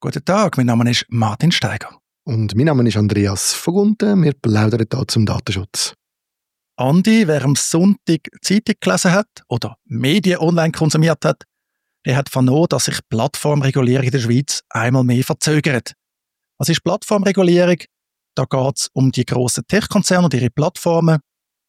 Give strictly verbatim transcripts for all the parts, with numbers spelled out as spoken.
Guten Tag, mein Name ist Martin Steiger. Und mein Name ist Andreas Vogunten. Wir plaudern hier zum Datenschutz. Andi, wer am Sonntag Zeitung gelesen hat oder Medien online konsumiert hat, der hat vernommen, dass sich Plattformregulierung in der Schweiz einmal mehr verzögert. Was ist Plattformregulierung? Da geht es um die grossen Tech-Konzerne und ihre Plattformen,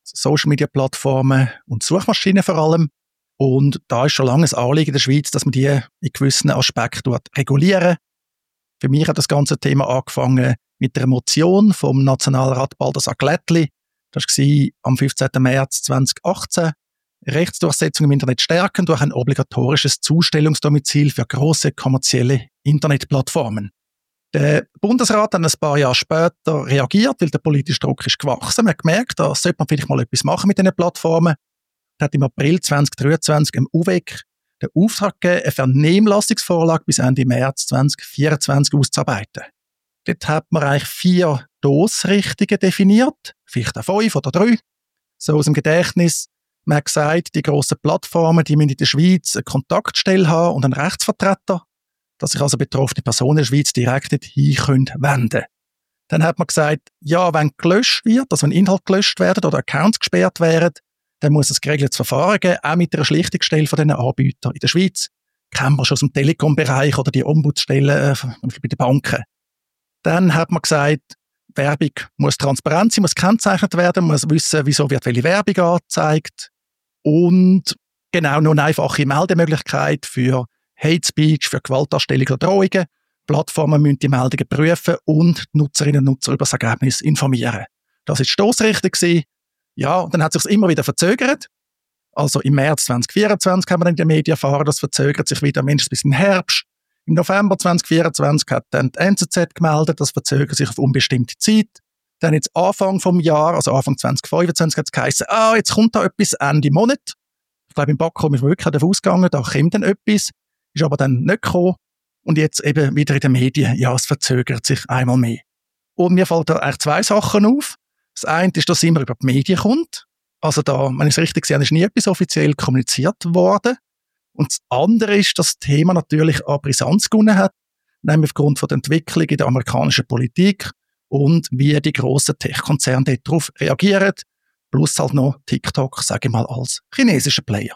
Social-Media-Plattformen und Suchmaschinen vor allem. Und da ist schon lange ein Anliegen in der Schweiz, dass man die in gewissen Aspekten regulieren. Für mich hat das ganze Thema angefangen mit der Motion vom Nationalrat Balthasar Glättli. Das war am fünfzehnten März zweitausendachtzehn. Rechtsdurchsetzung im Internet stärken durch ein obligatorisches Zustellungsdomizil für grosse kommerzielle Internetplattformen. Der Bundesrat hat ein paar Jahre später reagiert, weil der politische Druck ist gewachsen. Man hat gemerkt, da sollte man vielleicht mal etwas machen mit diesen Plattformen. Er hat im April zweitausenddreiundzwanzig im U W E C den Auftrag gegeben, eine Vernehmlassungsvorlage bis Ende März zweitausendvierundzwanzig auszuarbeiten. Dort hat man eigentlich vier Stossrichtungen definiert, vielleicht auch fünf oder drei. So aus dem Gedächtnis. Man hat gesagt, die grossen Plattformen, die müssen in der Schweiz eine Kontaktstelle haben und einen Rechtsvertreter, dass sich also betroffene Personen in der Schweiz direkt dorthin können wenden. Dann hat man gesagt, ja, wenn gelöscht wird, also wenn Inhalte gelöscht werden oder Accounts gesperrt werden, dann muss es geregeltes Verfahren geben, auch mit einer Schlichtungsstelle von diesen Anbietern in der Schweiz. Kennen wir schon aus dem Telekom-Bereich oder die Ombudsstellen äh, bei den Banken. Dann hat man gesagt, Werbung muss transparent sein, muss gekennzeichnet werden, man muss wissen, wieso wird welche Werbung angezeigt. Und genau noch eine einfache Meldemöglichkeit für Hate Speech, für Gewaltdarstellung oder Drohungen. Plattformen müssen die Meldungen prüfen und die Nutzerinnen und Nutzer über das Ergebnis informieren. Das war die Stossrichtung. Ja, und dann hat es sich immer wieder verzögert. Also im März zweitausendvierundzwanzig haben wir dann in den Medien erfahren, das verzögert sich wieder mindestens bis im Herbst. Im November zweitausendvierundzwanzig hat dann die N Z Z gemeldet, das verzögert sich auf unbestimmte Zeit. Dann jetzt Anfang vom Jahr, also Anfang zweitausendfünfundzwanzig, hat es geheißen, ah, jetzt kommt da etwas Ende Monat. Ich glaube, im Backroom ist wirklich davon ausgegangen, da kommt dann etwas, ist aber dann nicht gekommen. Und jetzt eben wieder in den Medien, ja, es verzögert sich einmal mehr. Und mir fallen da eigentlich zwei Sachen auf. Das eine ist, dass es immer über die Medien kommt. Also da, wenn ich es richtig sehe, ist nie etwas offiziell kommuniziert worden. Und das andere ist, dass das Thema natürlich an Brisanz gewonnen hat, nämlich aufgrund von der Entwicklung in der amerikanischen Politik und wie die grossen Tech-Konzerne darauf reagieren. Plus halt noch TikTok, sage ich mal, als chinesischer Player.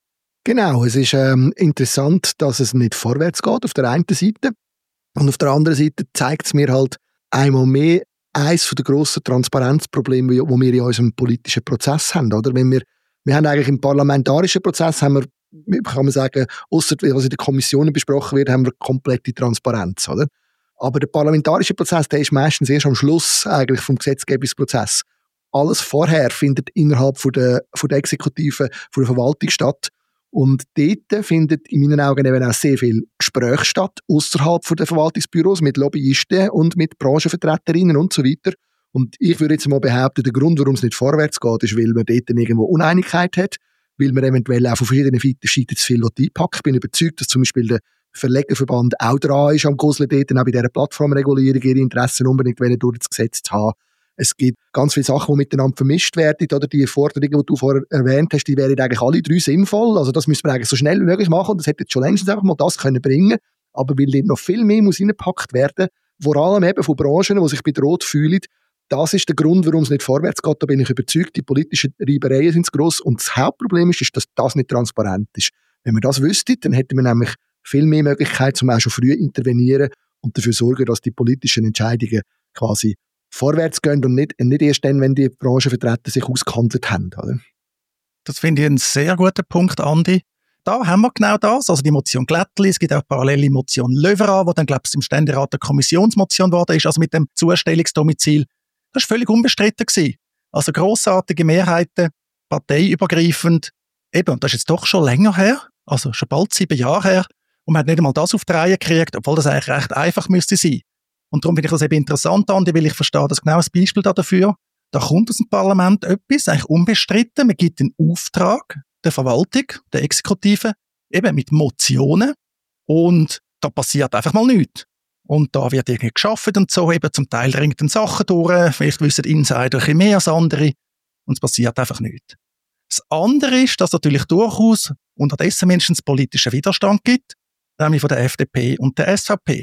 Genau, es ist ähm, interessant, dass es nicht vorwärts geht auf der einen Seite. Und auf der anderen Seite zeigt es mir halt einmal mehr, eines der grossen Transparenzprobleme, die wir in unserem politischen Prozess haben. Oder? Wenn wir, wir haben eigentlich im parlamentarischen Prozess, haben wir, kann man sagen, ausser was in den Kommissionen besprochen wird, haben wir komplette Transparenz. Oder? Aber der parlamentarische Prozess, der ist meistens erst am Schluss eigentlich vom Gesetzgebungsprozess. Alles vorher findet innerhalb von der, von der Exekutive, von der Verwaltung statt. Und dort findet in meinen Augen eben auch sehr viel Gespräch statt, außerhalb der Verwaltungsbüros, mit Lobbyisten und mit Branchenvertreterinnen und so weiter. Und ich würde jetzt mal behaupten, der Grund, warum es nicht vorwärts geht, ist, weil man dort irgendwo Uneinigkeit hat, weil man eventuell auch von verschiedenen Seiten zu viel einpackt. Ich bin überzeugt, dass zum Beispiel der Verlegerverband auch dran ist, am Gosseln dort, auch bei dieser Plattformregulierung ihre Interessen unbedingt durch das Gesetz zu haben. Es gibt ganz viele Sachen, die miteinander vermischt werden, oder die Forderungen, die du vorher erwähnt hast, die wären eigentlich alle drei sinnvoll. Also das müssen wir eigentlich so schnell wie möglich machen. Und das hätte jetzt schon längst einfach mal das können bringen. Aber weil dort noch viel mehr muss reingepackt werden, vor allem eben von Branchen, die sich bedroht fühlen, das ist der Grund, warum es nicht vorwärts geht. Da bin ich überzeugt, die politischen Reibereien sind zu gross. Und das Hauptproblem ist, ist, dass das nicht transparent ist. Wenn wir das wüssten, dann hätten wir nämlich viel mehr Möglichkeit, um auch schon früh intervenieren und dafür sorgen, dass die politischen Entscheidungen quasi vorwärts gehen und nicht, nicht erst dann, wenn die Branchenvertreter sich ausgehandelt haben. Oder? Das finde ich einen sehr guten Punkt, Andi. Da haben wir genau das, also die Motion Glättli, es gibt auch parallele Motion Löwera, wo dann, glaube ich, im Ständerat eine Kommissionsmotion geworden ist, also mit dem Zustellungsdomizil. Das war völlig unbestritten gewesen. Also grossartige Mehrheiten, parteiübergreifend. Eben, und das ist jetzt doch schon länger her, also schon bald sieben Jahre her, und man hat nicht einmal das auf die Reihe gekriegt, obwohl das eigentlich recht einfach müsste sein. Und darum finde ich das eben interessant, Andi, weil ich verstehe das genau als Beispiel dafür. Da kommt aus dem Parlament etwas, eigentlich unbestritten. Man gibt den Auftrag der Verwaltung, der Exekutive, eben mit Motionen. Und da passiert einfach mal nichts. Und da wird irgendwie geschafft und so, eben zum Teil dringen dann Sachen durch. Vielleicht wissen Insider ein bisschen mehr als andere. Und es passiert einfach nichts. Das andere ist, dass es natürlich durchaus unterdessen mindestens politischen Widerstand gibt, nämlich von der F D P und der S V P.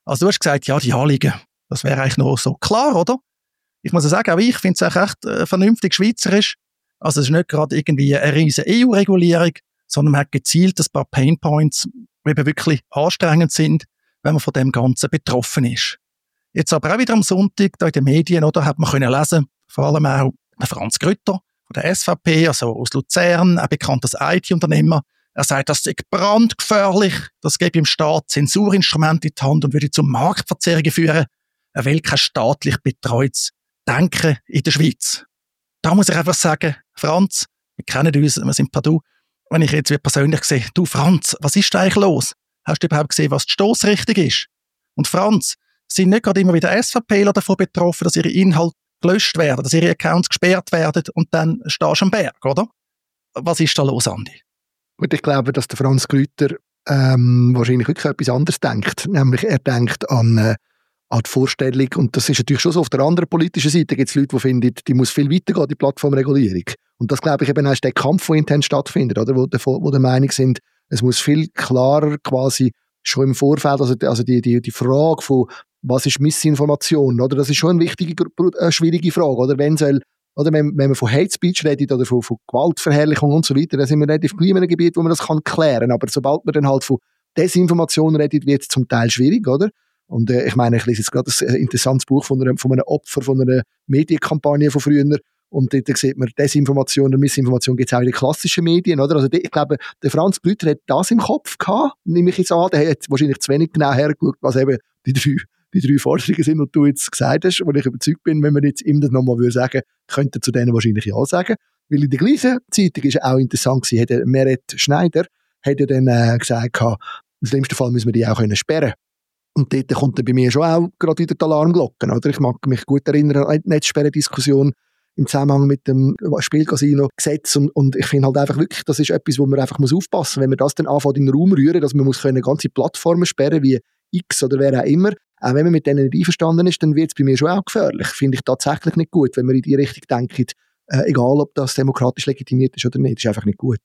Also du hast gesagt, ja, die Anliegen, das wäre eigentlich noch so klar, oder? Ich muss ja sagen, auch ich finde es echt äh, vernünftig schweizerisch. Also es ist nicht gerade irgendwie eine riesige E U-Regulierung, sondern man hat gezielt ein paar Painpoints, die eben wirklich anstrengend sind, wenn man von dem Ganzen betroffen ist. Jetzt aber auch wieder am Sonntag, da in den Medien, oder, hat man können lesen, vor allem auch Franz Grütter von der S V P, also aus Luzern, ein bekanntes I T-Unternehmer. Er sagt, das sei brandgefährlich, das gebe im Staat Zensurinstrumente in die Hand und würde zu Marktverzerrungen führen. Er will kein staatlich betreutes Denken in der Schweiz. Da muss ich einfach sagen, Franz, wir kennen uns, wir sind per Du. Wenn ich jetzt persönlich sehe, du Franz, was ist da eigentlich los? Hast du überhaupt gesehen, was die Stossrichtung ist? Und Franz, sind nicht gerade immer wieder SVPler davon betroffen, dass ihre Inhalte gelöscht werden, dass ihre Accounts gesperrt werden und dann stehst du am Berg, oder? Was ist da los, Andi? Gut, ich glaube, dass der Franz Grütter ähm, wahrscheinlich wirklich etwas anderes denkt. Nämlich er denkt an, äh, an die Vorstellung, und das ist natürlich schon so, auf der anderen politischen Seite gibt es Leute, die finden, die muss viel weiter gehen, die Plattformregulierung. Und das, glaube ich, eben ist der Kampf, der intern stattfindet, oder? Wo, wo der Meinung sind, es muss viel klarer quasi schon im Vorfeld, also, also die, die, die Frage von, was ist Missinformation, oder? Das ist schon eine wichtige, eine schwierige Frage, oder? Wenn soll, oder wenn, wenn man von Hate Speech redet oder von, von Gewaltverherrlichung und so weiter, dann sind wir relativ gleich in einem Gebiet, wo man das kann klären. Aber sobald man dann halt von Desinformation redet, wird es zum Teil schwierig, oder? Und äh, ich meine, ich lese jetzt gerade ein interessantes Buch von einem, von einem Opfer von einer Medienkampagne von früher. Und dort sieht man, Desinformation und Missinformation gibt es auch in den klassischen Medien, oder? Also ich glaube, der Franz Grütter hat das im Kopf gehabt, nehme ich jetzt an. Der hat wahrscheinlich zu wenig genau hergeschaut, was eben die drei, die drei Forderungen sind, die du jetzt gesagt hast, wo ich überzeugt bin, wenn man jetzt ihm das nochmal würde sagen, könnte er zu denen wahrscheinlich ja sagen. Weil in der gleichen Zeitung ist auch interessant gewesen, hat Meret Schneider hat ja dann äh, gesagt, im schlimmsten Fall müssen wir die auch können sperren. Und dort kommt dann bei mir schon auch gerade wieder die Alarmglocken, oder? Ich mag mich gut erinnern an die Netzsperren-Diskussion im Zusammenhang mit dem Spielcasino-Gesetz und, und ich finde halt einfach wirklich, das ist etwas, wo man einfach muss aufpassen muss, wenn man das dann anfängt in den Raum rühren, dass man muss können ganze Plattformen sperren, wie X oder wer auch immer, auch wenn man mit denen nicht einverstanden ist, dann wird es bei mir schon auch gefährlich. Finde ich tatsächlich nicht gut, wenn man in die Richtung denkt, äh, egal ob das demokratisch legitimiert ist oder nicht, ist einfach nicht gut.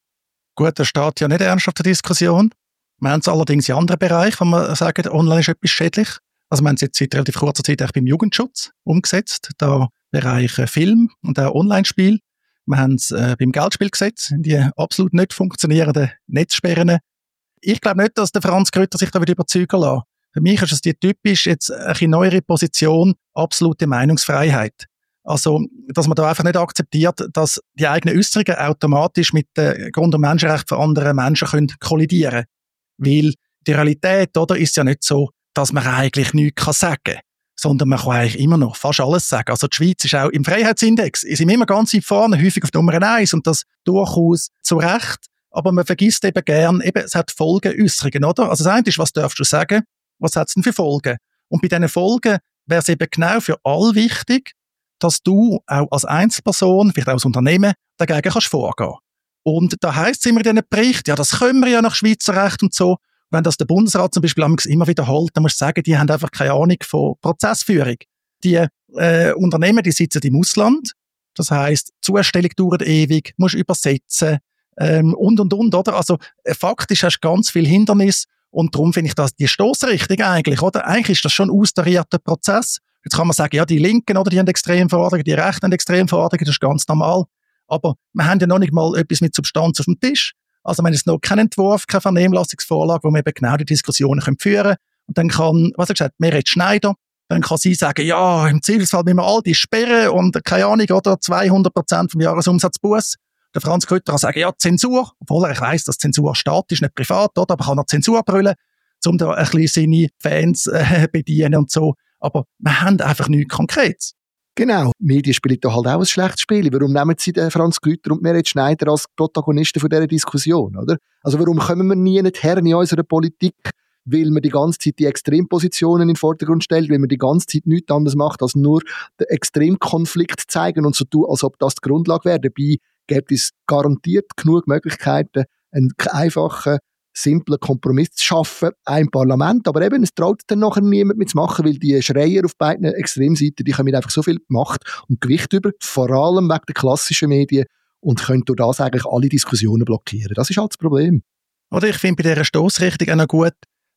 Gut, das steht ja nicht ernsthaft der Diskussion. Wir haben es allerdings in anderen Bereichen, wo man sagt, online ist etwas schädlich. Also wir haben es jetzt seit relativ kurzer Zeit auch beim Jugendschutz umgesetzt, da Bereich Film und auch Online-Spiel. Wir haben es äh, beim Geldspielgesetz, die absolut nicht funktionierenden Netzsperren. Ich glaube nicht, dass der Franz Grütter sich da wieder überzeugen lässt. Für mich ist es die typisch jetzt eine neuere Position, absolute Meinungsfreiheit. Also, dass man da einfach nicht akzeptiert, dass die eigenen Äußerungen automatisch mit den Grund- und Menschenrechten von anderen Menschen können kollidieren. Weil die Realität, oder, ist ja nicht so, dass man eigentlich nichts sagen kann, sondern man kann eigentlich immer noch fast alles sagen. Also die Schweiz ist auch im Freiheitsindex, ist immer ganz weit vorne, häufig auf Nummer eins und das durchaus zu Recht. Aber man vergisst eben gern, eben, es hat Folgeäußerungen, oder? Also das eine ist, was darfst du sagen? Was hat es denn für Folgen? Und bei diesen Folgen wäre es eben genau für alle wichtig, dass du auch als Einzelperson, vielleicht auch als Unternehmen, dagegen kannst vorgehen. Und da heisst es immer in diesen Berichten, ja, das können wir ja nach Schweizer Recht und so. Wenn das der Bundesrat zum Beispiel immer wiederholt, dann musst du sagen, die haben einfach keine Ahnung von Prozessführung. Die äh, Unternehmen, die sitzen im Ausland. Das heisst, die Zustellung dauert ewig, musst übersetzen ähm, und, und, und, oder? Also äh, faktisch hast du ganz viele Hindernisse und darum finde ich das die Stossrichtung eigentlich, oder? Eigentlich ist das schon ein austarierter Prozess. Jetzt kann man sagen, ja, die Linken, oder, die haben Extremforderungen, die Rechten haben Extremforderungen, das ist ganz normal. Aber wir haben ja noch nicht mal etwas mit Substanz auf dem Tisch. Also wir haben jetzt noch keinen Entwurf, keine Vernehmlassungsvorlage, wo wir eben genau die Diskussionen führen können. Und dann kann, was er gesagt, Meret Schneider, dann kann sie sagen, ja, im Zweifelsfall müssen wir all die sperren und keine Ahnung, oder zweihundert Prozent vom Jahresumsatz Buss. Der Franz Grütter kann sagen, ja, Zensur, obwohl er, ich weiss, dass Zensur statisch, nicht privat, oder? Aber kann er Zensur brüllen, um da ein bisschen seine Fans äh, bedienen und so. Aber wir haben einfach nichts Konkretes. Genau, Medien spielen da halt auch ein schlechtes Spiel. Warum nehmen sie den Franz Grütter und Meret Schneider als Protagonisten von dieser Diskussion, oder? Also warum kommen wir nie nicht her in unserer Politik, weil man die ganze Zeit die Extrempositionen in den Vordergrund stellt, weil man die ganze Zeit nichts anderes macht, als nur den Extremkonflikt zeigen und so tun, als ob das die Grundlage wäre. Dabei gibt es garantiert genug Möglichkeiten, einen einfachen, simplen Kompromiss zu schaffen, ein Parlament, aber eben, es traut dann nachher niemand mitzumachen, weil die Schreier auf beiden Extremseiten, die haben einfach so viel Macht und Gewicht über, vor allem wegen der klassischen Medien, und können durch das eigentlich alle Diskussionen blockieren. Das ist halt das Problem. Oder ich finde bei dieser Stossrichtung auch noch gut,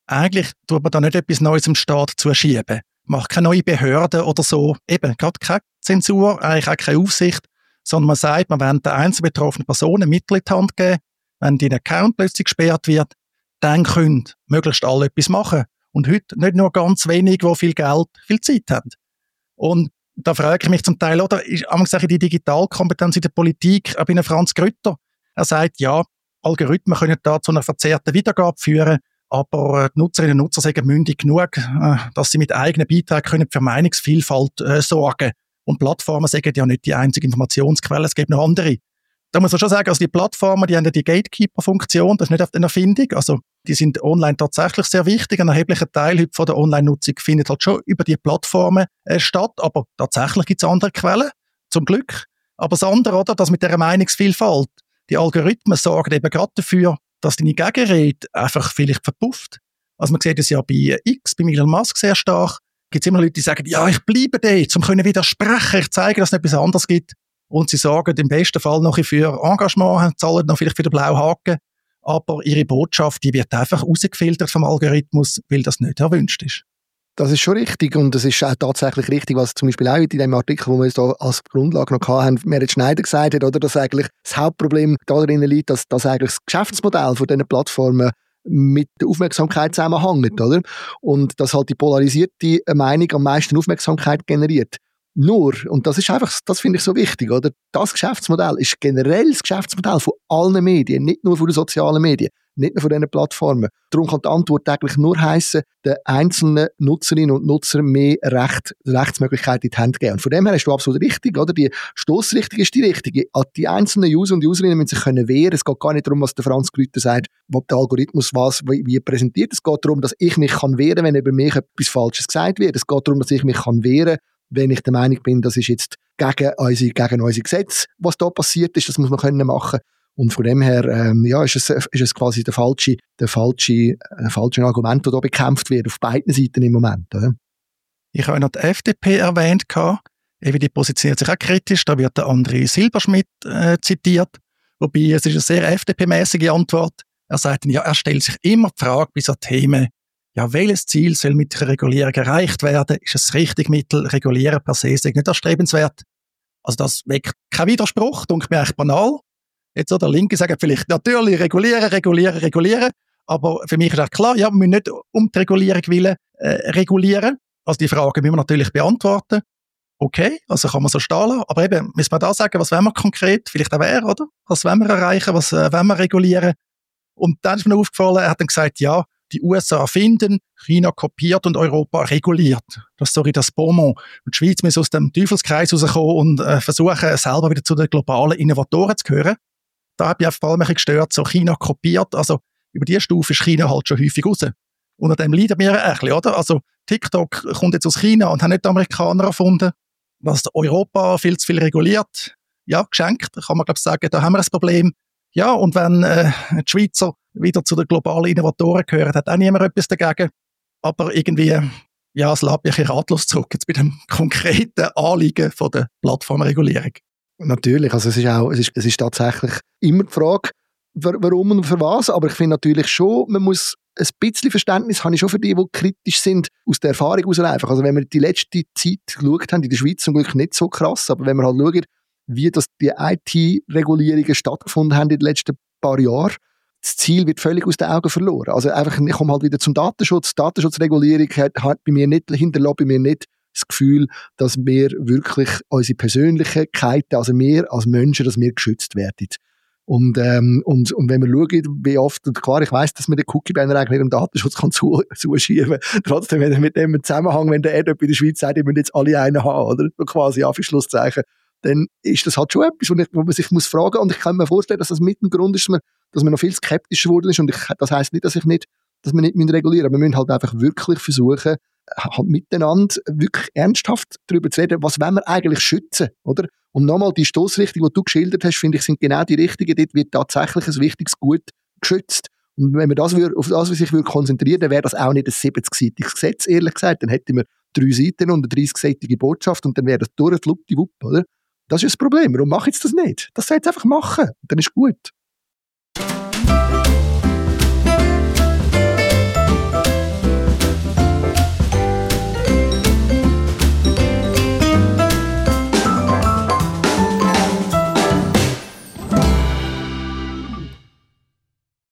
eigentlich tut man da nicht etwas Neues im Staat zuschieben. Macht keine neue Behörde oder so. Eben, gerade keine Zensur, eigentlich auch keine Aufsicht, sondern man sagt, man will den einzelnen betroffenen Personen Mittel in die Hand geben. Wenn dein Account plötzlich gesperrt wird, dann können möglichst alle etwas machen. Und heute nicht nur ganz wenig, die viel Geld, viel Zeit haben. Und da frage ich mich zum Teil, oder, ist die Digitalkompetenz in der Politik, auch bei einem Franz Grütter, er sagt, ja, Algorithmen können da zu einer verzerrten Wiedergabe führen, aber die Nutzerinnen und Nutzer sind mündig genug, dass sie mit eigenen Beiträgen können für Meinungsvielfalt äh, sorgen. Und Plattformen sagen ja nicht die einzige Informationsquelle, es gibt noch andere. Da muss man schon sagen, also die Plattformen, die haben ja die Gatekeeper-Funktion, das ist nicht auf eine Erfindung, also die sind online tatsächlich sehr wichtig, ein erheblicher Teil heute von der Online-Nutzung findet halt schon über die Plattformen äh, statt, aber tatsächlich gibt es andere Quellen, zum Glück. Aber das andere, oder, das mit der Meinungsvielfalt, die Algorithmen sorgen eben gerade dafür, dass deine Gegenrede einfach vielleicht verpufft. Also man sieht es ja bei X, bei Elon Musk sehr stark, gibt es immer Leute, die sagen, ja, ich bleibe dort, um können widersprechen, ich zeige, dass es etwas anderes gibt. Und sie sorgen im besten Fall noch für Engagement, zahlen noch vielleicht für den blauen Haken, aber ihre Botschaft, die wird einfach rausgefiltert vom Algorithmus, weil das nicht erwünscht ist. Das ist schon richtig und es ist auch tatsächlich richtig, was zum Beispiel auch in dem Artikel, wo wir da als Grundlage noch hatten, Merit Schneider gesagt hat, oder, dass eigentlich das Hauptproblem darin liegt, dass, dass eigentlich das Geschäftsmodell von diesen Plattformen mit der Aufmerksamkeit zusammenhängt, oder? Und dass halt die polarisierte Meinung am meisten Aufmerksamkeit generiert. Nur, und das ist einfach, das finde ich so wichtig, oder? Das Geschäftsmodell ist generell das Geschäftsmodell von allen Medien, nicht nur von den sozialen Medien, nicht nur von diesen Plattformen. Darum kann die Antwort eigentlich nur heissen, den einzelnen Nutzerinnen und Nutzern mehr Recht, Rechtsmöglichkeiten in die Hand geben. Und von dem her ist du absolut richtig, oder? Die Stossrichtung ist die richtige. Die einzelnen User und Userinnen müssen sich können wehren. Es geht gar nicht darum, was der Franz Grütter sagt, ob der Algorithmus was, wie, wie präsentiert. Es geht darum, dass ich mich kann wehren, wenn über mich etwas Falsches gesagt wird. Es geht darum, dass ich mich kann wehren, wenn ich der Meinung bin, das ist jetzt gegen unsere, gegen unsere Gesetze, was da passiert ist, das muss man können machen. Und von dem her, ähm, ja, ist es, ist es quasi der falsche, der falsche, äh, falsche Argument, der da bekämpft wird, auf beiden Seiten im Moment, oder? Ich habe noch die F D P erwähnt, eben die positioniert sich auch kritisch, da wird der André Silberschmidt äh, zitiert, wobei es ist eine sehr F D P-mäßige Antwort. Er sagt, ja, er stellt sich immer die Frage bei so Themen, ja, welches Ziel soll mit der Regulierung erreicht werden? Ist es das richtige Mittel? Regulieren per se ist nicht erstrebenswert. Also das weckt keinen Widerspruch, denke mir echt banal. Jetzt so der Linke sagt vielleicht, natürlich regulieren, regulieren, regulieren. Aber für mich ist auch klar, ja, wir müssen nicht um die Regulierung willen äh, regulieren. Also die Frage müssen wir natürlich beantworten. Okay, also kann man so stehen lassen. Aber eben, müssen wir da sagen, was wollen wir konkret? Vielleicht auch wer, oder? Was wollen wir erreichen? Was äh, wollen wir regulieren? Und dann ist mir aufgefallen, er hat dann gesagt, ja, die U S A erfinden, China kopiert und Europa reguliert. Das ist sorry, das Bonmot. Und die Schweiz muss aus dem Teufelskreis rauskommen und äh, versuchen, selber wieder zu den globalen Innovatoren zu gehören. Da habe ich auf allem ein bisschen gestört, so China kopiert. Also über diese Stufe ist China halt schon häufig raus. Unter dem leiden wir ein bisschen, oder? Also TikTok kommt jetzt aus China und haben nicht die Amerikaner erfunden. Was Europa viel zu viel reguliert, ja, geschenkt, kann man glaube ich sagen, da haben wir ein Problem. Ja, und wenn äh, die Schweizer wieder zu den globalen Innovatoren gehören, hat auch niemand etwas dagegen. Aber irgendwie, ja, es lässt mich ratlos zurück jetzt bei dem konkreten Anliegen von der Plattformregulierung. Natürlich, also es ist auch, es ist, es ist tatsächlich immer die Frage, warum und für was, aber ich finde natürlich schon, man muss ein bisschen Verständnis habe ich schon für die, die kritisch sind, aus der Erfahrung heraus einfach. Also wenn wir die letzte Zeit geschaut haben, in der Schweiz zum Glück nicht so krass, aber wenn wir halt schauen, wie das die I T-Regulierungen stattgefunden haben in den letzten paar Jahren, das Ziel wird völlig aus den Augen verloren. Also einfach, ich komme halt wieder zum Datenschutz. Datenschutzregulierung hat, hat bei mir nicht, hinterlässt bei mir nicht das Gefühl, dass wir wirklich unsere Persönlichkeiten, also wir als Menschen, dass wir geschützt werden. Und, ähm, und, und wenn wir schauen, wie oft, und klar, ich weiss, dass man den Cookie-Banner eigentlich nicht im Datenschutz kann zu, zuschieben kann. Trotzdem, wenn er mit dem Zusammenhang, wenn der Erdöp in der Schweiz sagt, ich müssen jetzt alle einen haben, oder? So quasi Anführungszeichen. Dann ist das halt schon etwas, wo man sich muss fragen muss. Und ich kann mir vorstellen, dass das mit dem Grund ist, dass man, dass man noch viel skeptischer geworden ist. Und ich, das heisst nicht, dass ich nicht, dass wir nicht regulieren müssen. Wir müssen halt einfach wirklich versuchen, halt miteinander wirklich ernsthaft darüber zu reden, was wollen wir eigentlich schützen, oder? Und nochmal, die Stossrichtung, die du geschildert hast, finde ich, sind genau die richtigen. Dort wird tatsächlich ein wichtiges Gut geschützt. Und wenn man das würde, auf das sich würde konzentrieren, dann wäre das auch nicht ein siebzig-seitiges Gesetz, ehrlich gesagt. Dann hätten wir drei Seiten und eine dreißig-seitige Botschaft und dann wäre das durchfluppdiwupp, oder? Das ist das Problem. Warum mache ich jetzt das nicht? Das soll jetzt einfach machen. Dann ist gut.